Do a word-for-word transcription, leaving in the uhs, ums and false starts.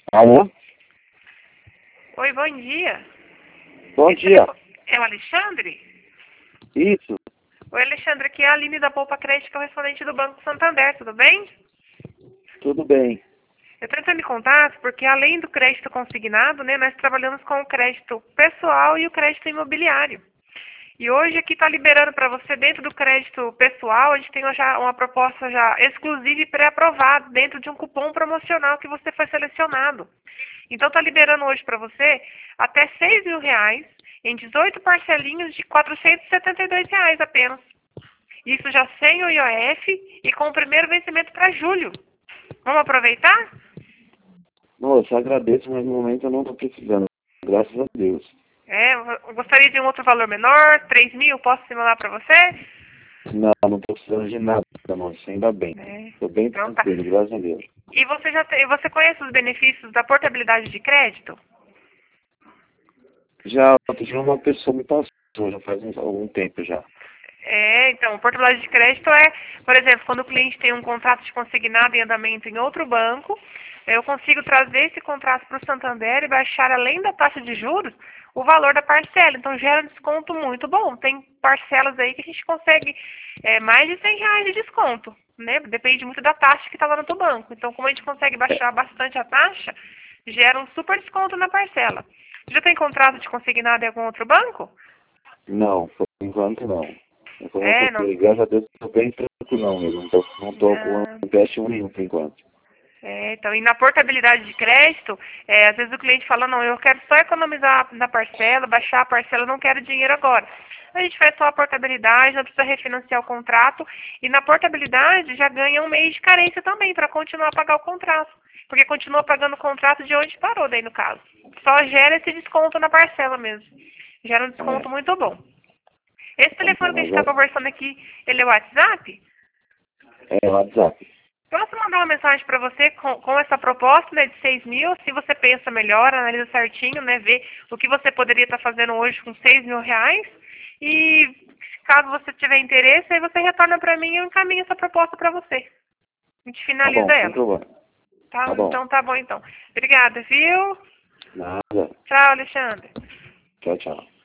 Alô? Oi, bom dia. Bom Esse dia. telefone- É o Alexandre? Isso, Oi, Alexandre, aqui é a Aline da Poupa Crédito, correspondente do Banco Santander, tudo bem? tudo bem. Eu estou entrando em contato porque, além do crédito consignado, né, nós trabalhamos com o crédito pessoal e o crédito imobiliário. E hoje aqui está liberando para você, dentro do crédito pessoal, a gente tem já uma proposta já exclusiva e pré-aprovada, dentro de um cupom promocional que você foi selecionado. Então está liberando hoje para você até seis mil reais em dezoito parcelinhos de quatrocentos e setenta e dois reais apenas. Isso já sem o I O F e com o primeiro vencimento para julho. Vamos aproveitar? Moça, agradeço, mas no momento eu não estou precisando. Graças a Deus. É, eu gostaria de um outro valor menor, três mil, posso simular para você? Não, não estou precisando de nada, moça. Ainda bem. É, Estou bem então tá. tranquilo, graças a Deus. E você já tem, você conhece os benefícios da portabilidade de crédito? Já, outro dia uma pessoa me passou, já faz um, algum tempo já. É, então, portabilidade de crédito é, por exemplo, quando o cliente tem um contrato de consignado em andamento em outro banco, eu consigo trazer esse contrato para o Santander e baixar, além da taxa de juros, o valor da parcela. Então, gera um desconto muito bom. Tem parcelas aí que a gente consegue é, mais de cem reais de desconto, né? Depende muito da taxa que está lá no teu banco. Então, como a gente consegue baixar bastante a taxa, gera um super desconto na parcela. Já tem contrato de consignado em algum outro banco? Não, por enquanto não. Eu, como eu É, não. falei, graças a Deus, estou bem tranquilo não mesmo. Não estou não tô com Ah, empréstimo nenhum por enquanto. É, então, e na portabilidade de crédito, é, às vezes o cliente fala, não, eu quero só economizar na parcela, baixar a parcela, não quero dinheiro agora. A gente faz só a portabilidade, não precisa refinanciar o contrato, e na portabilidade já ganha um mês de carência também, para continuar a pagar o contrato. Porque continua pagando o contrato de onde parou, daí no caso. Só gera esse desconto na parcela mesmo. Gera um É, desconto muito bom. Esse tá bom, telefone que a gente mas está é, conversando aqui, ele é o WhatsApp? é WhatsApp. Posso mandar uma mensagem para você com, com essa proposta, né, de seis mil, se você pensa melhor, analisa certinho, né, vê o que você poderia estar fazendo hoje com seis mil reais. E caso você tiver interesse, aí você retorna para mim e eu encaminho essa proposta para você. A gente Tá finaliza bom, sem ela. problema. Tá? Tá bom. Então tá bom então. Obrigada, viu? Nada. Tchau, Alexandre. Tchau, tchau.